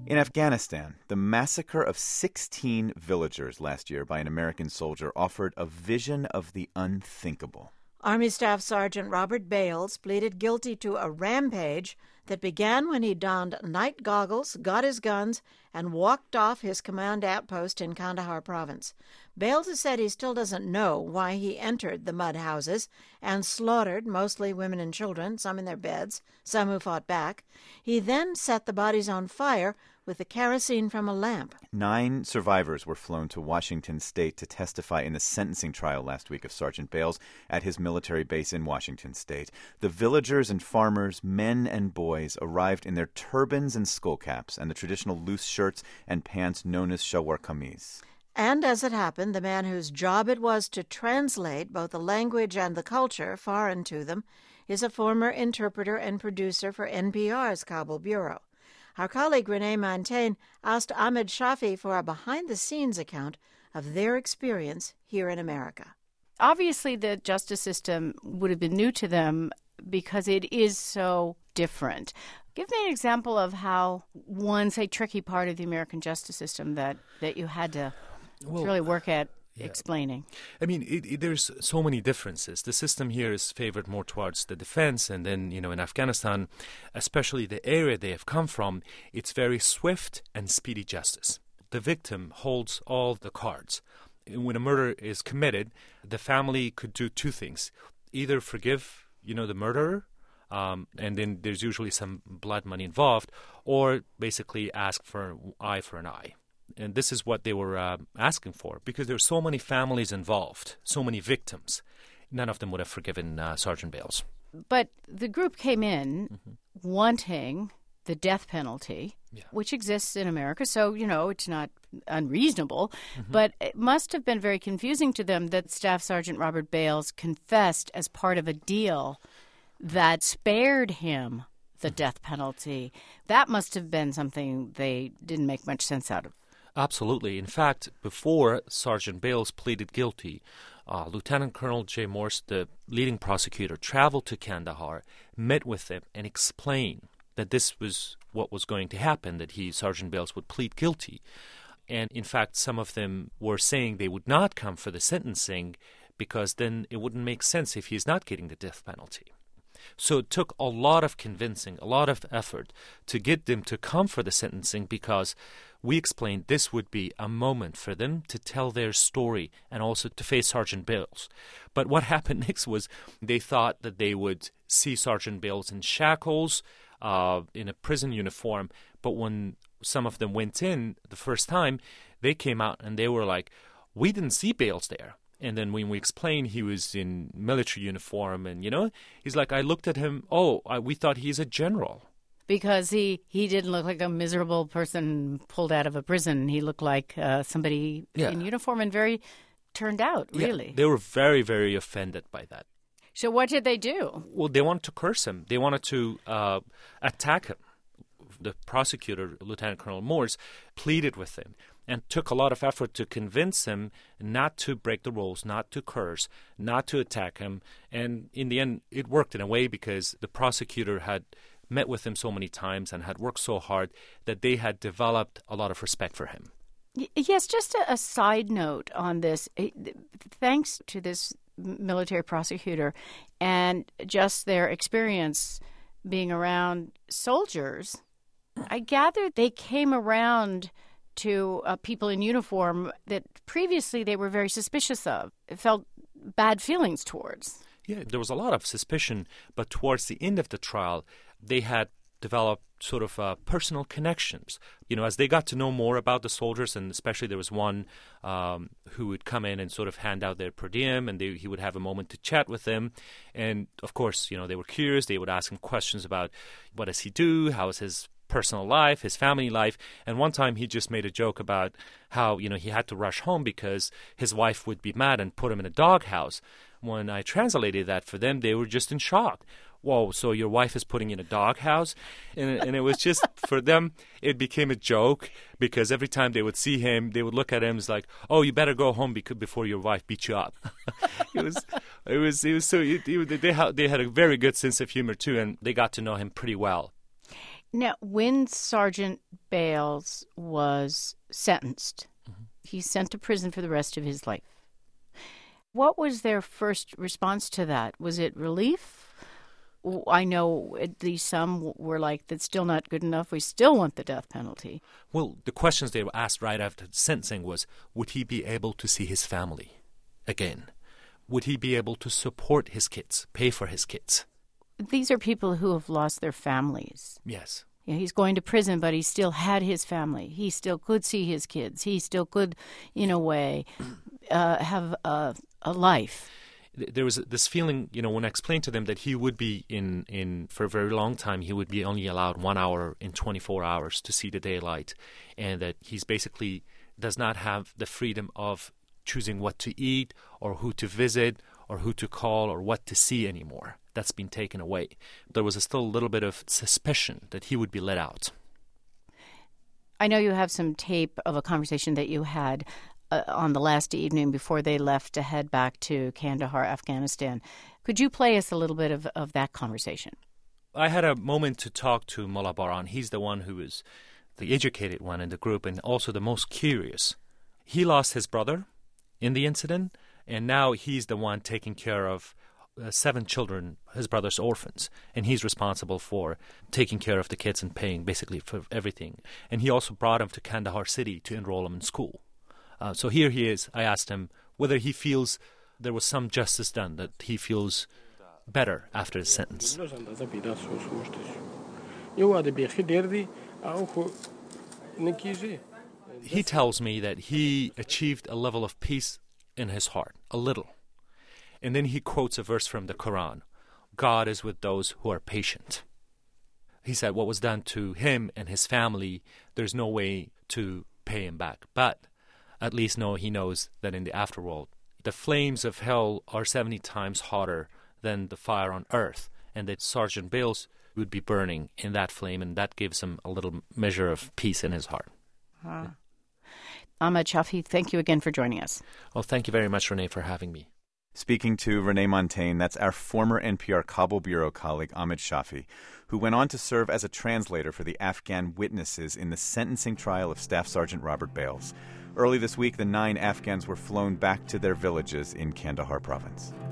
In Afghanistan, the massacre of 16 villagers last year by an American soldier offered a vision of the unthinkable. Army Staff Sergeant Robert Bales pleaded guilty to a rampage that began when he donned night goggles, got his guns, and walked off his command outpost in Kandahar province. Bales has said he still doesn't know why he entered the mud houses and slaughtered mostly women and children, some in their beds, some who fought back. He then set the bodies on fire with the kerosene from a lamp. 9 survivors were flown to Washington state to testify in the sentencing trial last week of Sergeant Bales at his military base in Washington state. The villagers and farmers, men and boys, arrived in their turbans and skullcaps and the traditional loose shirts and pants known as shalwar kameez. And as it happened, the man whose job it was to translate both the language and the culture foreign to them is a former interpreter and producer for NPR's Kabul bureau. Our colleague Renee Montaigne asked Ahmed Shafi for a behind-the-scenes account of their experience here in America. Obviously, the justice system would have been new to them because it is so different. Give me an example of how one, say, tricky part of the American justice system that you had to really work at explaining. I mean, there's so many differences. The system here is favored more towards the defense, and then, in Afghanistan, especially the area they have come from, it's very swift and speedy justice. The victim holds all the cards. When a murder is committed, the family could do 2 things. Either forgive, the murderer, and then there's usually some blood money involved, or basically ask for an eye for an eye. And this is what they were asking for, because there are so many families involved, so many victims. None of them would have forgiven Sergeant Bales. But the group came in wanting the death penalty, which exists in America, so, it's not unreasonable. But it must have been very confusing to them that Staff Sergeant Robert Bales confessed as part of a deal that spared him the death penalty. That must have been something they didn't make much sense out of. Absolutely. In fact, before Sergeant Bales pleaded guilty, Lieutenant Colonel Jay Morse, the leading prosecutor, traveled to Kandahar, met with them, and explained that this was what was going to happen, that Sergeant Bales, would plead guilty. And in fact, some of them were saying they would not come for the sentencing because then it wouldn't make sense if he's not getting the death penalty. So it took a lot of convincing, a lot of effort to get them to come for the sentencing, because we explained this would be a moment for them to tell their story and also to face Sergeant Bales. But what happened next was they thought that they would see Sergeant Bales in shackles, in a prison uniform. But when some of them went in the first time, they came out and they were like, "We didn't see Bales there." And then when we explained he was in military uniform, and, he's like, "I looked at him, we thought he's a general." Because he didn't look like a miserable person pulled out of a prison. He looked like somebody in uniform and very turned out, really. They were very, very offended by that. So what did they do? Well, they wanted to curse him. They wanted to attack him. The prosecutor, Lieutenant Colonel Morse, pleaded with him and took a lot of effort to convince him not to break the rules, not to curse, not to attack him. And in the end, it worked in a way, because the prosecutor had met with him so many times and had worked so hard that they had developed a lot of respect for him. Yes, just a side note on this. Thanks to this military prosecutor and just their experience being around soldiers, I gather they came around to people in uniform that previously they were very suspicious of, felt bad feelings towards. Yeah, there was a lot of suspicion, but towards the end of the trial, they had developed sort of personal connections. As they got to know more about the soldiers, and especially there was one who would come in and sort of hand out their per diem, and he would have a moment to chat with them. And, of course, they were curious. They would ask him questions about what does he do, how is his personal life, his family life. And one time he just made a joke about how, he had to rush home because his wife would be mad and put him in a doghouse. When I translated that for them, they were just in shock. Whoa, so your wife is putting in a doghouse? And it was just, for them, it became a joke, because every time they would see him, they would look at him as like, "Oh, you better go home before your wife beats you up." They had a very good sense of humor too, and they got to know him pretty well. Now, when Sergeant Bales was sentenced, he's sent to prison for the rest of his life. What was their first response to that? Was it relief? I know at least some were like, that's still not good enough. We still want the death penalty. Well, the questions they were asked right after the sentencing was, would he be able to see his family again? Would he be able to support his kids, pay for his kids? These are people who have lost their families. Yes. Yeah, he's going to prison, but he still had his family. He still could see his kids. He still could, in a way, have a life. There was this feeling, when I explained to them that he would be in for a very long time, he would be only allowed 1 hour in 24 hours to see the daylight, and that he's basically does not have the freedom of choosing what to eat or who to visit or who to call or what to see anymore. That's been taken away. There was still a little bit of suspicion that he would be let out. I know you have some tape of a conversation that you had on the last evening before they left to head back to Kandahar, Afghanistan. Could you play us a little bit of that conversation? I had a moment to talk to Mullah Baran. He's the one who is the educated one in the group and also the most curious. He lost his brother in the incident, and now he's the one taking care of 7 children, his brother's orphans, and he's responsible for taking care of the kids and paying basically for everything. And he also brought them to Kandahar city to enroll them in school. So here he is. I asked him whether he feels there was some justice done, that he feels better after his sentence. He tells me that he achieved a level of peace in his heart, a little. And then he quotes a verse from the Quran, God is with those who are patient. He said what was done to him and his family, there's no way to pay him back. But at least he knows that in the afterworld, the flames of hell are 70 times hotter than the fire on earth, and that Sergeant Bales would be burning in that flame, and that gives him a little measure of peace in his heart. Ahmed Shafi, thank you again for joining us. Well, thank you very much, Renee, for having me. Speaking to Renee Montaigne, that's our former NPR Kabul bureau colleague Ahmed Shafi, who went on to serve as a translator for the Afghan witnesses in the sentencing trial of Staff Sergeant Robert Bales. Early this week, the 9 Afghans were flown back to their villages in Kandahar province.